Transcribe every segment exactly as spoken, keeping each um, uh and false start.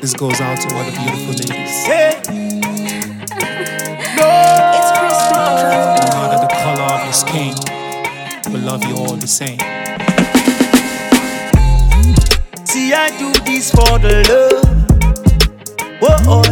This goes out to all the beautiful ladies. Hey. No. It's Chris No matter the color of your skin, we love you all the same. See, I do this for the love. Whoa,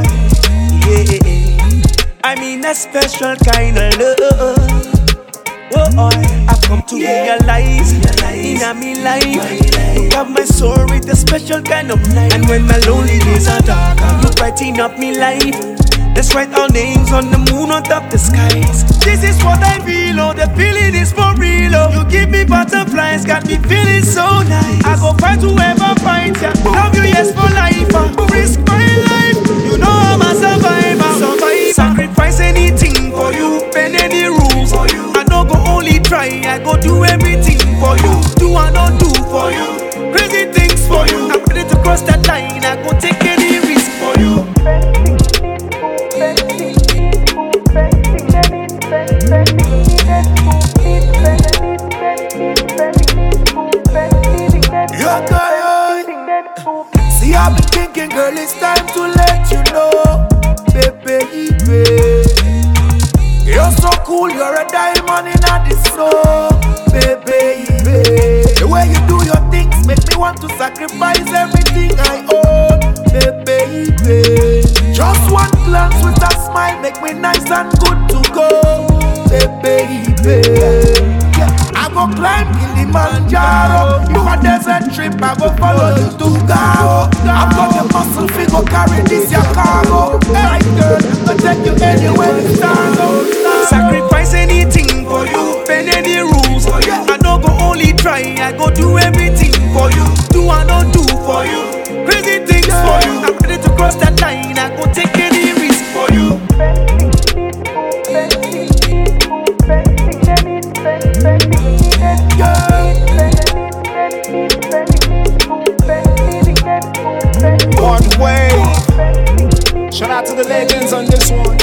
yeah. I mean a special kind of love. Whoa, I've come to realize, realize in me life, you have my soul with a special kind of life. And when my lonely days are dark, you brighten up me life. Let's write our names on the moon on top the skies. This is what I feel, oh, the feeling is for real, oh. You give me butterflies, got me feeling so nice. I go fight whoever finds ya. Love you, yes, for life, uh. Risk my life, you know I'm a survivor. Survivor. Sacrifice anything for you, bend any rules for you. I don't go only try, I go do everything for you. Do I not do for you, crazy things for you. I'm ready to cross that line, I go take any risk for you. See, I've been thinking, girl, it's time to let you know, baby, baby. You're so cool, you're a diamond in the snow, baby, baby. The way you do your things make me want to sacrifice everything I own, baby, baby. Just one glance with a smile make me nice and good to go, baby, baby. I go climb Kilimanjaro. You a desert trip, I go follow you to Gao. I've got the muscle fit, go carry this your cargo. Hey girl, I'll take you anywhere you stand. Sacrifice anything for you, bend any rules for you. I don't go only try, I go do everything for you. Do I not do for you, crazy things for you. I'm ready to cross that line, I go take any risk for you. One way. Shout out to the legends on this one.